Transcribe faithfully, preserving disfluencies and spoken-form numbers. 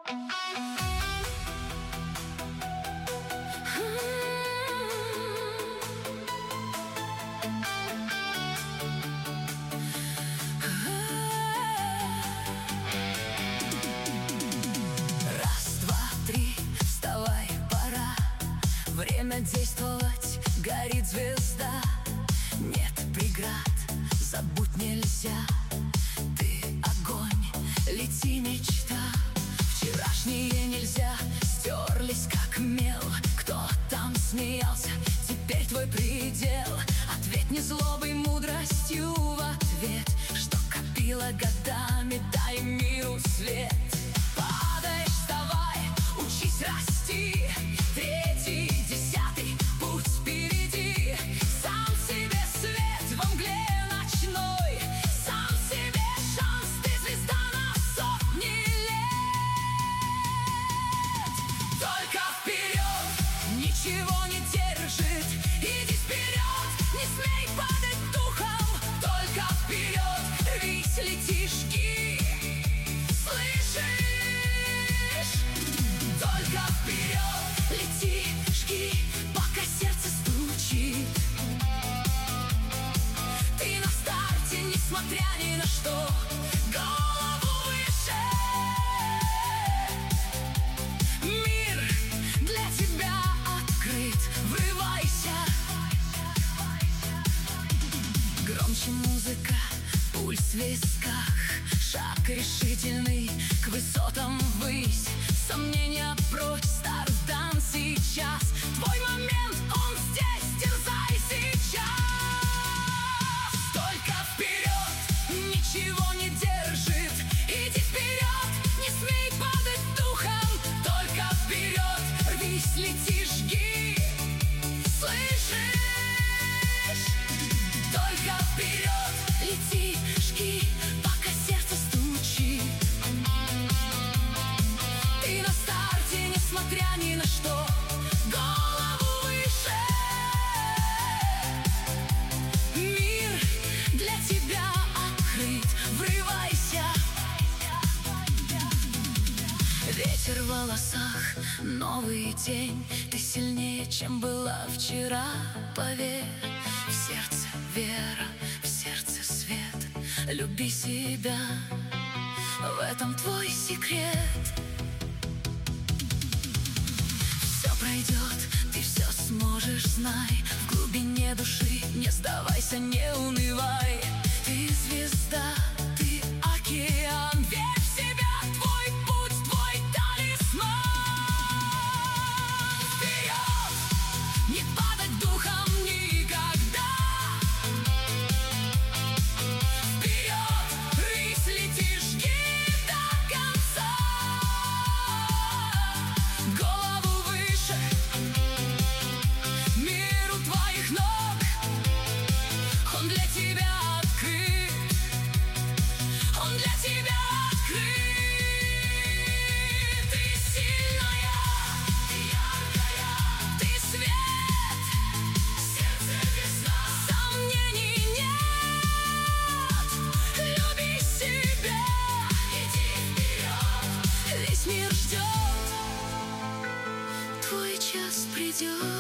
Раз, два, три, вставай, пора. Время действовать, горит звезда. Нет преград, забудь нельзя. Ты огонь, лети, мечта. Вчерашние нельзя, стерлись как мел. Кто там смеялся, теперь твой предел. Ответь не злобой, мудростью в ответ. Что копила годами, дай миру свет. Падай, вставай, учись расти. Третий, десятый, путь впереди. Сам себе свет во мгле ночной. Сам себе шанс, ты звезда на сотни лет. Только вперед, ничего не держит. Иди вперед, не смей падать духом. Только вперед, рвись, лети, жги. Слышишь? Только вперед, лети, жги, пока сердце стучит. Ты на старте, несмотря ни на что, голову выше. Мир для тебя открыт, врывайся. Громче музыка, пульс в висках. Шаг решительный к высотам ввысь. Сомнения прочь, старт дан сейчас. Твой момент, он здесь, дерзай сейчас. Только вперед, ничего не держит. Иди вперед, не смей падать духом. Только вперед, рвись, лети, жги. Слышишь? Только вперед, лети, жги, пока сердце стучит. Ты на старте, несмотря ни на что, голову выше. Мир для тебя открыт, врывайся. Ветер в волосах, новый день. Ты сильнее, чем была вчера, поверь. В сердце вера, в сердце свет. Люби себя, в этом твой секрет. Все пройдет, ты все сможешь, знай. В глубине души не сдавайся, не унывай. Ты звезда, ты океан. Верь в себя, твой путь, твой талисман. Вперед, не падать духом никогда. Вперед, рысь, лети, жги до конца. Голову выше, мир у твоих ног. Он для тебя открыт, он для тебя открыт. Ты сильная, ты яркая, ты свет, сердце весна. Сомнений нет, люби себя. Иди вперед, весь мир ждет, твой час придет.